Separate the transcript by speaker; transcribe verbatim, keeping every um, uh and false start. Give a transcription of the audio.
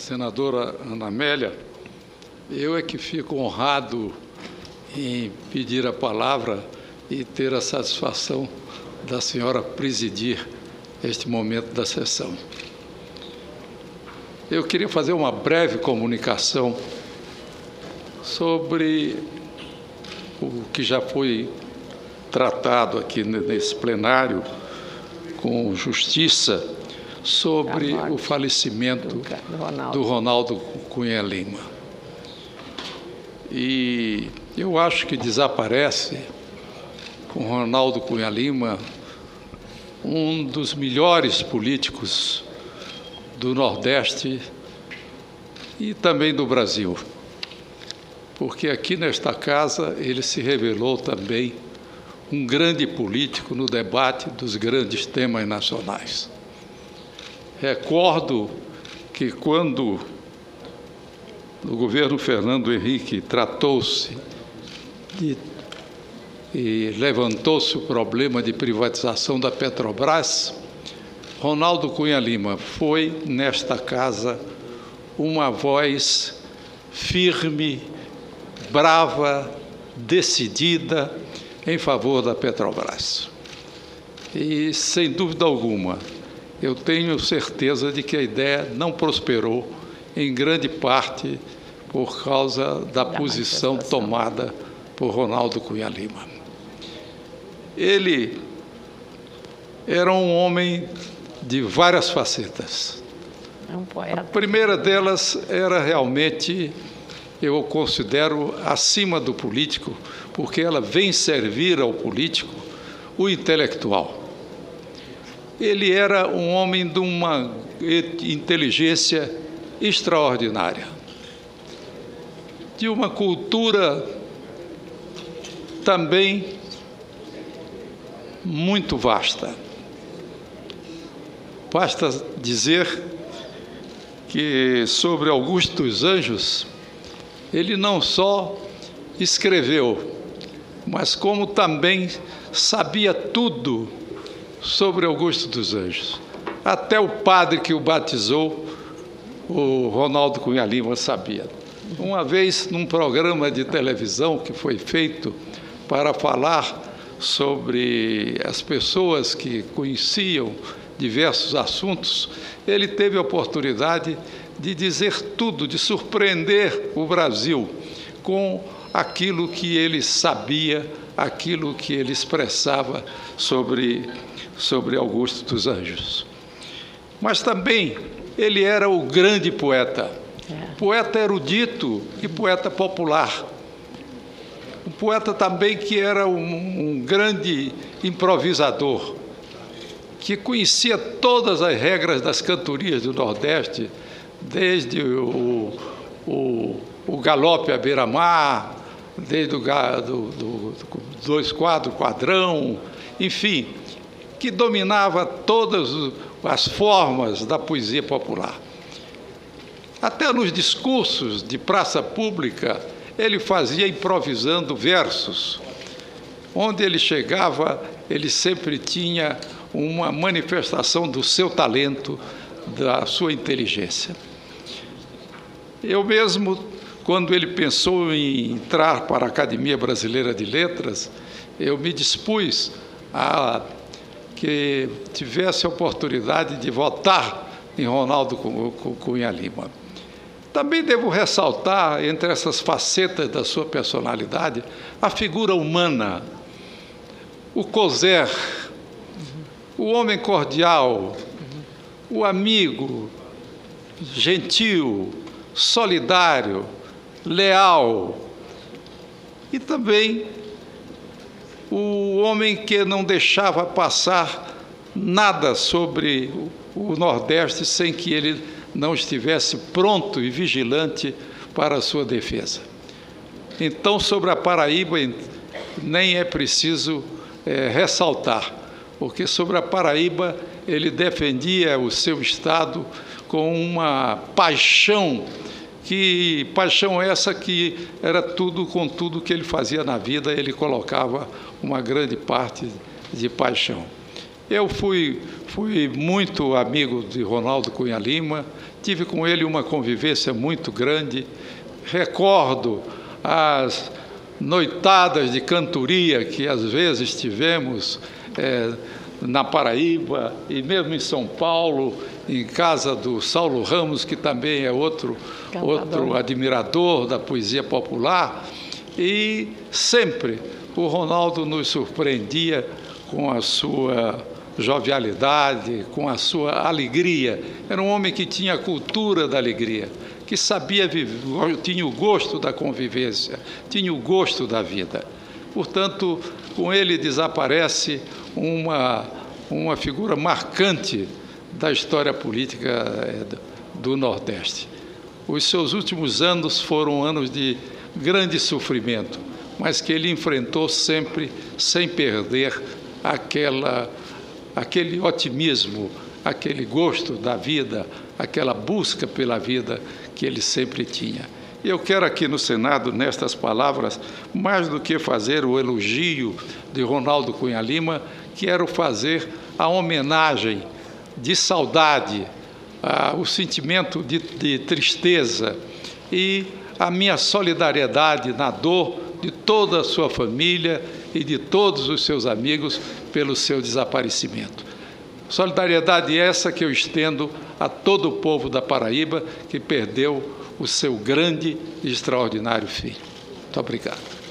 Speaker 1: senadora Ana Amélia, eu é que fico honrado em pedir a palavra e ter a satisfação da senhora presidir este momento da sessão. Eu queria fazer uma breve comunicação sobre o que já foi tratado aqui nesse plenário com justiça sobre o falecimento do Ronaldo Cunha Lima. E eu acho que desaparece com Ronaldo Cunha Lima um dos melhores políticos do Nordeste e também do Brasil, porque aqui nesta casa ele se revelou também um grande político no debate dos grandes temas nacionais. Recordo que quando no governo Fernando Henrique tratou-se de e levantou-se o problema de privatização da Petrobras, Ronaldo Cunha Lima foi, nesta casa, uma voz firme, brava, decidida em favor da Petrobras. E, sem dúvida alguma, eu tenho certeza de que a ideia não prosperou, em grande parte por causa da, da posição tomada por Ronaldo Cunha Lima. Ele era um homem de várias facetas.
Speaker 2: É um poeta.
Speaker 1: A primeira delas era realmente, eu considero, acima do político, porque ela vem servir ao político o intelectual. Ele era um homem de uma inteligência extraordinária, de uma cultura também muito vasta. Basta dizer que sobre Augusto dos Anjos, ele não só escreveu, mas como também sabia tudo sobre Augusto dos Anjos. Até o padre que o batizou, o Ronaldo Cunha Lima, sabia. Uma vez, num programa de televisão que foi feito para falar sobre as pessoas que conheciam diversos assuntos, ele teve a oportunidade de dizer tudo, de surpreender o Brasil com aquilo que ele sabia, aquilo que ele expressava sobre, sobre Augusto dos Anjos. Mas também ele era o grande poeta, poeta erudito e poeta popular. Um poeta também que era um, um grande improvisador, que conhecia todas as regras das cantorias do Nordeste, desde o, o, o galope à beira-mar, desde o do, do, do dois quadros, quadrão, enfim, que dominava todas as formas da poesia popular. Até nos discursos de praça pública, ele fazia improvisando versos. Onde ele chegava, ele sempre tinha uma manifestação do seu talento, da sua inteligência. Eu mesmo, quando ele pensou em entrar para a Academia Brasileira de Letras, eu me dispus a que tivesse a oportunidade de votar em Ronaldo Cunha Lima. Também devo ressaltar, entre essas facetas da sua personalidade, a figura humana, o coser, o homem cordial, o amigo, gentil, solidário, leal, e também o homem que não deixava passar nada sobre o Nordeste sem que ele não estivesse pronto e vigilante para a sua defesa. Então, sobre a Paraíba, nem é preciso é, ressaltar, porque sobre a Paraíba ele defendia o seu Estado com uma paixão, que paixão essa que era tudo, com tudo que ele fazia na vida, ele colocava uma grande parte de paixão. Eu fui, fui muito amigo de Ronaldo Cunha Lima, tive com ele uma convivência muito grande, recordo as noitadas de cantoria que às vezes tivemos é, na Paraíba e mesmo em São Paulo, em casa do Saulo Ramos, que também é outro, outro admirador da poesia popular, e sempre o Ronaldo nos surpreendia com a sua jovialidade, com a sua alegria. Era um homem que tinha a cultura da alegria, que sabia viver, tinha o gosto da convivência, tinha o gosto da vida. Portanto, com ele desaparece uma, uma figura marcante da história política do Nordeste. Os seus últimos anos foram anos de grande sofrimento, mas que ele enfrentou sempre sem perder aquela, aquele otimismo, aquele gosto da vida, aquela busca pela vida que ele sempre tinha. Eu quero aqui no Senado, nestas palavras, mais do que fazer o elogio de Ronaldo Cunha Lima, quero fazer a homenagem de saudade, a, o sentimento de, de tristeza e a minha solidariedade na dor de toda a sua família e de todos os seus amigos pelo seu desaparecimento. Solidariedade essa que eu estendo a todo o povo da Paraíba que perdeu o seu grande e extraordinário filho. Muito obrigado.